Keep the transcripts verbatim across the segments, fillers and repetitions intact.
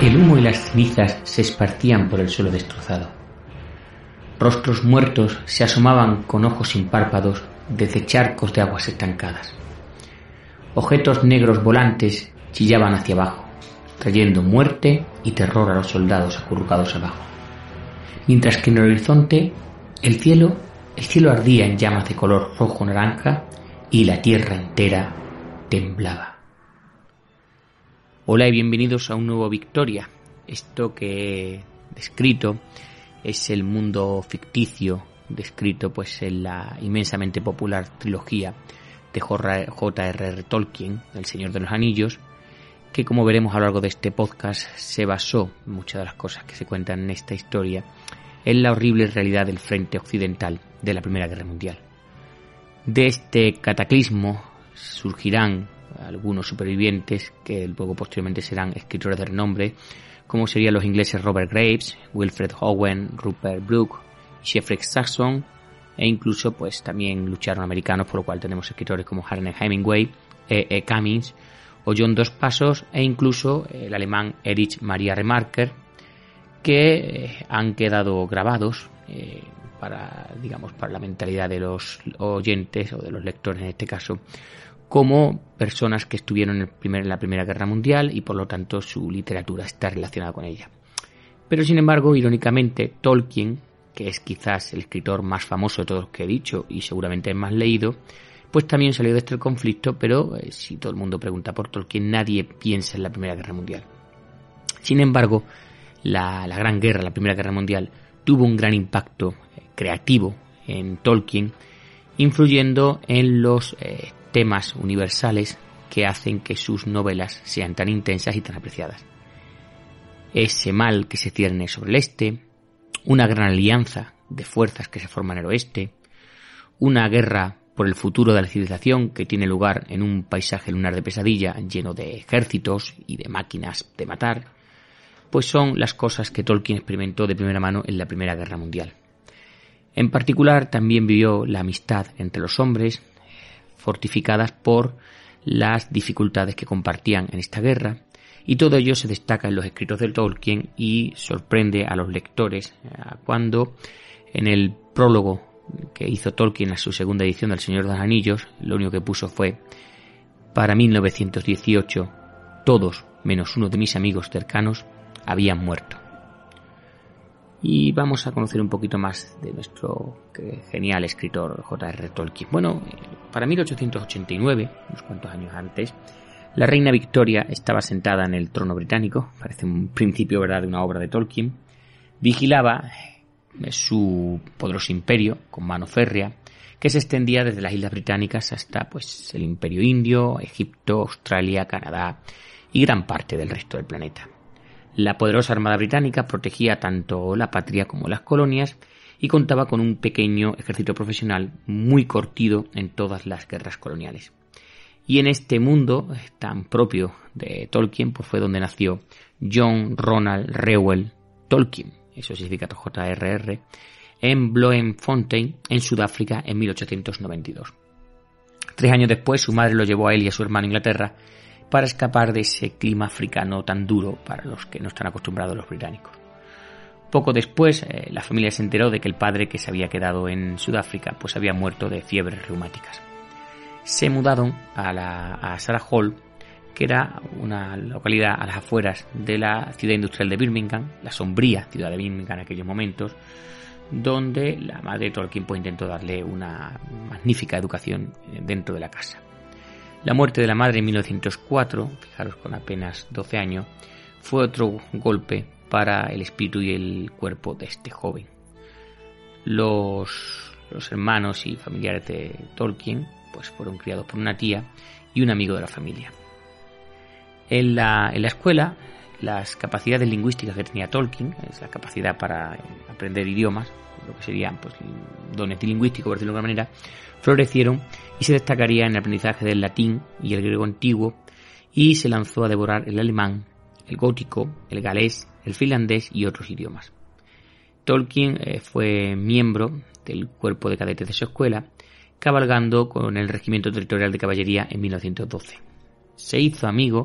El humo y las cenizas se esparcían por el suelo destrozado. Rostros muertos se asomaban con ojos sin párpados desde charcos de aguas estancadas. Objetos negros volantes chillaban hacia abajo, trayendo muerte y terror a los soldados acurrucados abajo. Mientras que en el horizonte, el cielo, el cielo ardía en llamas de color rojo-naranja y la tierra entera temblaba. Hola y bienvenidos a un nuevo Victoria. Esto que he descrito es el mundo ficticio descrito pues en la inmensamente popular trilogía de J R R Tolkien, El Señor de los Anillos, que como veremos a lo largo de este podcast se basó en muchas de las cosas que se cuentan en esta historia en la horrible realidad del frente occidental de la Primera Guerra Mundial. De este cataclismo surgirán algunos supervivientes que luego posteriormente serán escritores de renombre, como serían los ingleses Robert Graves, Wilfred Owen, Rupert Brooke y Jeffrey Saxon, e incluso pues también lucharon americanos, por lo cual tenemos escritores como Ernest Hemingway, E. E. Cummings o John Dos Passos, e incluso el alemán Erich Maria Remarque, que eh, han quedado grabados eh, para, digamos, para la mentalidad de los oyentes o de los lectores en este caso, como personas que estuvieron en, el primer, en la Primera Guerra Mundial y por lo tanto su literatura está relacionada con ella. Pero sin embargo, irónicamente, Tolkien, que es quizás el escritor más famoso de todos los que he dicho y seguramente el más leído, pues también salió de este conflicto, pero eh, si todo el mundo pregunta por Tolkien, nadie piensa en la Primera Guerra Mundial. Sin embargo, la, la Gran Guerra, la Primera Guerra Mundial, tuvo un gran impacto eh, creativo en Tolkien, influyendo en los eh, temas universales que hacen que sus novelas sean tan intensas y tan apreciadas. Ese mal que se cierne sobre el este, una gran alianza de fuerzas que se forman en el oeste, una guerra por el futuro de la civilización que tiene lugar en un paisaje lunar de pesadilla lleno de ejércitos y de máquinas de matar, pues son las cosas que Tolkien experimentó de primera mano en la Primera Guerra Mundial. En particular también vivió la amistad entre los hombres, fortificadas por las dificultades que compartían en esta guerra, y todo ello se destaca en los escritos de Tolkien y sorprende a los lectores cuando en el prólogo que hizo Tolkien a su segunda edición del Señor de los Anillos, lo único que puso fue: para mil novecientos dieciocho todos menos uno de mis amigos cercanos habían muerto. Y vamos a conocer un poquito más de nuestro genial escritor J R R Tolkien. Bueno, para mil ochocientos ochenta y nueve, unos cuantos años antes, la reina Victoria estaba sentada en el trono británico, parece un principio, ¿verdad?, de una obra de Tolkien. Vigilaba su poderoso imperio con mano férrea, que se extendía desde las Islas Británicas hasta pues el Imperio Indio, Egipto, Australia, Canadá y gran parte del resto del planeta. La poderosa Armada Británica protegía tanto la patria como las colonias y contaba con un pequeño ejército profesional muy curtido en todas las guerras coloniales. Y en este mundo tan propio de Tolkien pues fue donde nació John Ronald Reuel Tolkien, eso significa J R R, en Bloemfontein, en Sudáfrica, en mil ochocientos noventa y dos. Tres años después su madre lo llevó a él y a su hermano a Inglaterra para escapar de ese clima africano tan duro para los que no están acostumbrados los británicos. Poco después, eh, la familia se enteró de que el padre, que se había quedado en Sudáfrica, pues había muerto de fiebres reumáticas. Se mudaron a, la, a Sarah Hall, que era una localidad a las afueras de la ciudad industrial de Birmingham, la sombría ciudad de Birmingham en aquellos momentos, donde la madre de Tolkien pues, intentó darle una magnífica educación dentro de la casa. La muerte de la madre en mil novecientos cuatro, fijaros con apenas doce años, fue otro golpe para el espíritu y el cuerpo de este joven. Los, los hermanos y familiares de Tolkien pues, fueron criados por una tía y un amigo de la familia. En la, en la escuela, las capacidades lingüísticas que tenía Tolkien, es la capacidad para aprender idiomas, lo que serían pues, dones lingüísticos, por decirlo de alguna manera, florecieron y se destacaría en el aprendizaje del latín y el griego antiguo, y se lanzó a devorar el alemán, el gótico, el galés, el finlandés y otros idiomas. Tolkien eh, fue miembro del cuerpo de cadetes de su escuela, cabalgando con el Regimiento Territorial de Caballería en mil novecientos doce. Se hizo amigo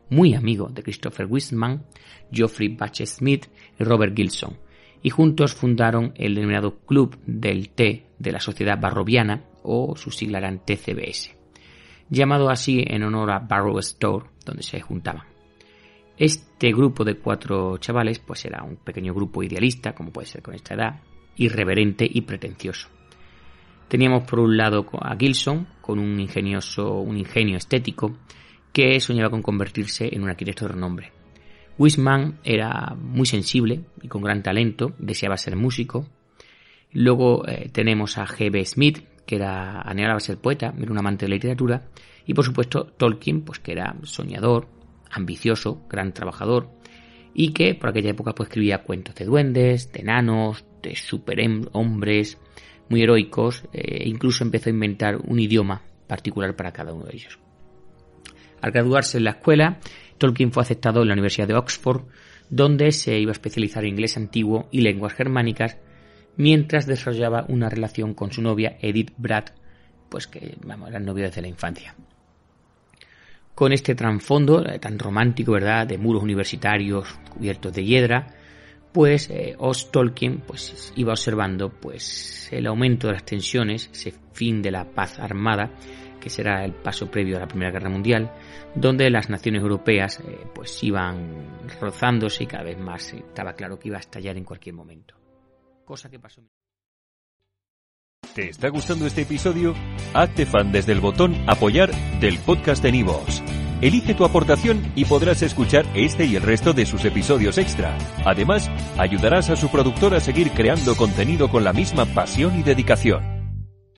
muy amigo de Christopher Wiseman, Geoffrey Bache Smith y Robert Gilson, y juntos fundaron el denominado Club del Té de la Sociedad Barroviana, o su sigla eran T C B S, llamado así en honor a Barrow Store, donde se juntaban. Este grupo de cuatro chavales pues era un pequeño grupo idealista, como puede ser con esta edad, irreverente y pretencioso. Teníamos por un lado a Gilson, con un ingenioso, un ingenio estético, que soñaba con convertirse en un arquitecto de renombre. Wiseman era muy sensible y con gran talento, deseaba ser músico. Luego eh, tenemos a G B Smith, que era anhelaba ser poeta, era un amante de la literatura, y por supuesto Tolkien, pues que era soñador, ambicioso, gran trabajador, y que por aquella época pues escribía cuentos de duendes, de enanos, de superhombres muy heroicos, e incluso empezó a inventar un idioma particular para cada uno de ellos. Al graduarse en la escuela, Tolkien fue aceptado en la Universidad de Oxford, donde se iba a especializar en inglés antiguo y lenguas germánicas, mientras desarrollaba una relación con su novia Edith Bratt, pues que vamos, eran novios desde la infancia. Con este trasfondo tan romántico, ¿verdad?, de muros universitarios cubiertos de hiedra, pues eh, Os Tolkien pues iba observando pues el aumento de las tensiones, ese fin de la paz armada, que será el paso previo a la Primera Guerra Mundial, donde las naciones europeas eh, pues iban rozándose y cada vez más eh, estaba claro que iba a estallar en cualquier momento. Cosa que pasó. ¿Te está gustando este episodio? Hazte fan desde el botón Apoyar del podcast de Nivos. Elige tu aportación y podrás escuchar este y el resto de sus episodios extra. Además, ayudarás a su productor a seguir creando contenido con la misma pasión y dedicación.